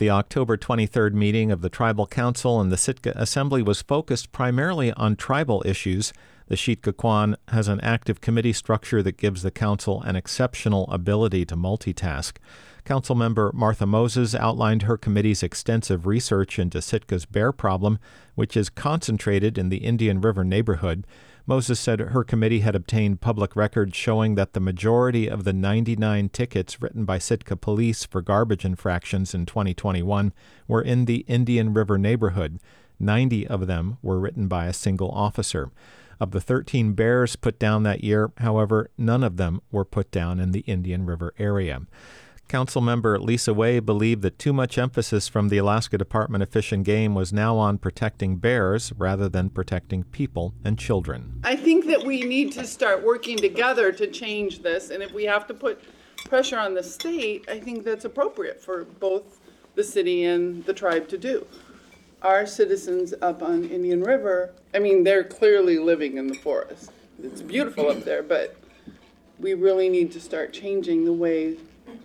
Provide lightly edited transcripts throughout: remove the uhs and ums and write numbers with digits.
The October 23rd meeting of the Tribal Council and the Sitka Assembly was focused primarily on tribal issues. The Sitka has an active committee structure that gives the council an exceptional ability to multitask. Councilmember Martha Moses outlined her committee's extensive research into Sitka's bear problem, which is concentrated in the Indian River neighborhood. Moses said her committee had obtained public records showing that the majority of the 99 tickets written by Sitka police for garbage infractions in 2021 were in the Indian River neighborhood. 90 of them were written by a single officer. Of the 13 bears put down that year, however, none of them were put down in the Indian River area. Councilmember Lisa Way believed that too much emphasis from the Alaska Department of Fish and Game was now on protecting bears rather than protecting people and children. I think that we need to start working together to change this, and if we have to put pressure on the state, I think that's appropriate for both the city and the tribe to do. Our citizens up on Indian River, I mean, they're clearly living in the forest. It's beautiful up there, but we really need to start changing the way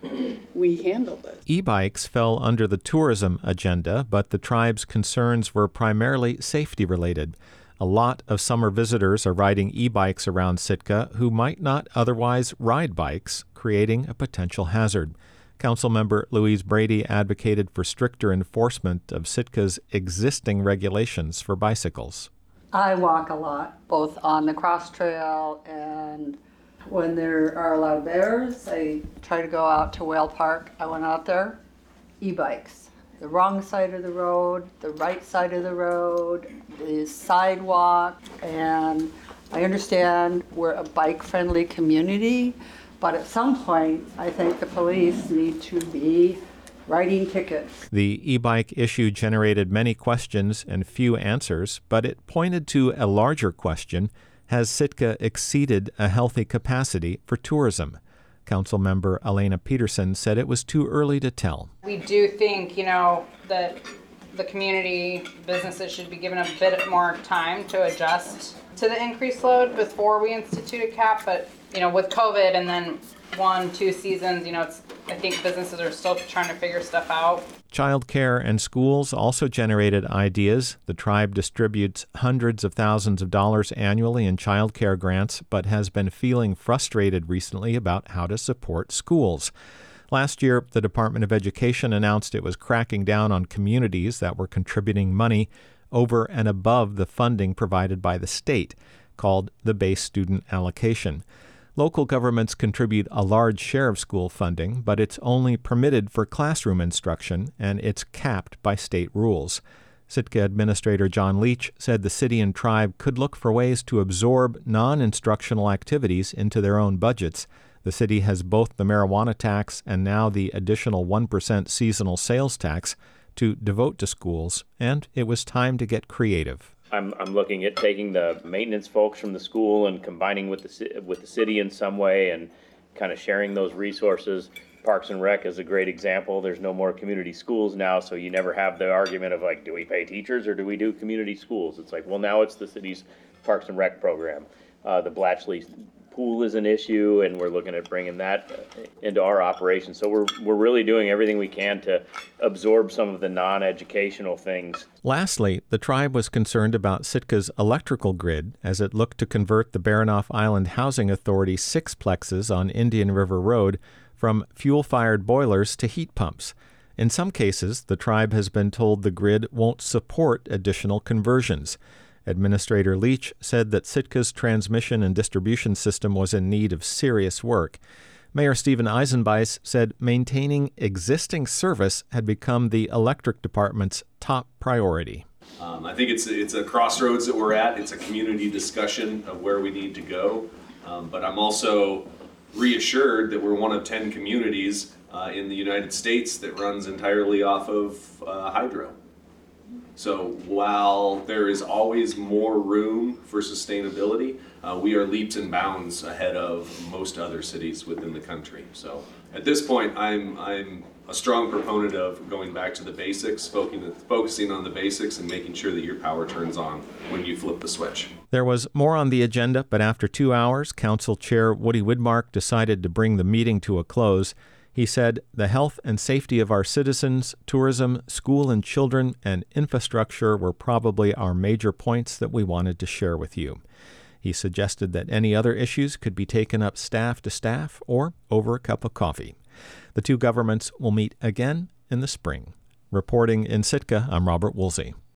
we handle this. E-bikes fell under the tourism agenda, but the tribe's concerns were primarily safety-related. A lot of summer visitors are riding e-bikes around Sitka who might not otherwise ride bikes, creating a potential hazard. Councilmember Louise Brady advocated for stricter enforcement of Sitka's existing regulations for bicycles. I walk a lot, both on the cross trail and when there are a lot of bears. I try to go out to Whale Park. I went out there, e-bikes. The wrong side of the road, the right side of the road, the sidewalk, and I understand we're a bike-friendly community, but at some point, I think the police need to be writing tickets. The e-bike issue generated many questions and few answers, but it pointed to a larger question: has Sitka exceeded a healthy capacity for tourism? Councilmember Elena Peterson said it was too early to tell. We do think, that the community businesses should be given a bit more time to adjust to the increased load before we institute a cap, but with COVID and then 1-2 seasons, I think businesses are still trying to figure stuff out. Childcare and schools also generated ideas. The tribe distributes hundreds of thousands of dollars annually in childcare grants, but has been feeling frustrated recently about how to support schools. Last year, the Department of Education announced it was cracking down on communities that were contributing money over and above the funding provided by the state, called the Base Student Allocation. Local governments contribute a large share of school funding, but it's only permitted for classroom instruction, and it's capped by state rules. Sitka Administrator John Leach said the city and tribe could look for ways to absorb non-instructional activities into their own budgets. The city has both the marijuana tax and now the additional 1% seasonal sales tax to devote to schools, and it was time to get creative. I'm looking at taking the maintenance folks from the school and combining with the city in some way and kind of sharing those resources. Parks and Rec is a great example. There's no more community schools now, so you never have the argument of do we pay teachers or do we do community schools? It's now it's the city's Parks and Rec program. The Blatchley pool is an issue, and we're looking at bringing that into our operation. So we're really doing everything we can to absorb some of the non-educational things. Lastly, the tribe was concerned about Sitka's electrical grid as it looked to convert the Baranof Island Housing Authority sixplexes on Indian River Road from fuel-fired boilers to heat pumps. In some cases, the tribe has been told the grid won't support additional conversions. Administrator Leach said that Sitka's transmission and distribution system was in need of serious work. Mayor Stephen Eisenbeis said maintaining existing service had become the electric department's top priority. I think it's a crossroads that we're at. It's a community discussion of where we need to go. But I'm also reassured that we're one of 10 communities in the United States that runs entirely off of hydro. So while there is always more room for sustainability, we are leaps and bounds ahead of most other cities within the country. So at this point, I'm a strong proponent of going back to the basics, focusing on the basics and making sure that your power turns on when you flip the switch. There was more on the agenda, but after 2 hours, Council Chair Woody Widmark decided to bring the meeting to a close. He said, "The health and safety of our citizens, tourism, school and children, and infrastructure were probably our major points that we wanted to share with you." He suggested that any other issues could be taken up staff to staff or over a cup of coffee. The two governments will meet again in the spring. Reporting in Sitka, I'm Robert Woolsey.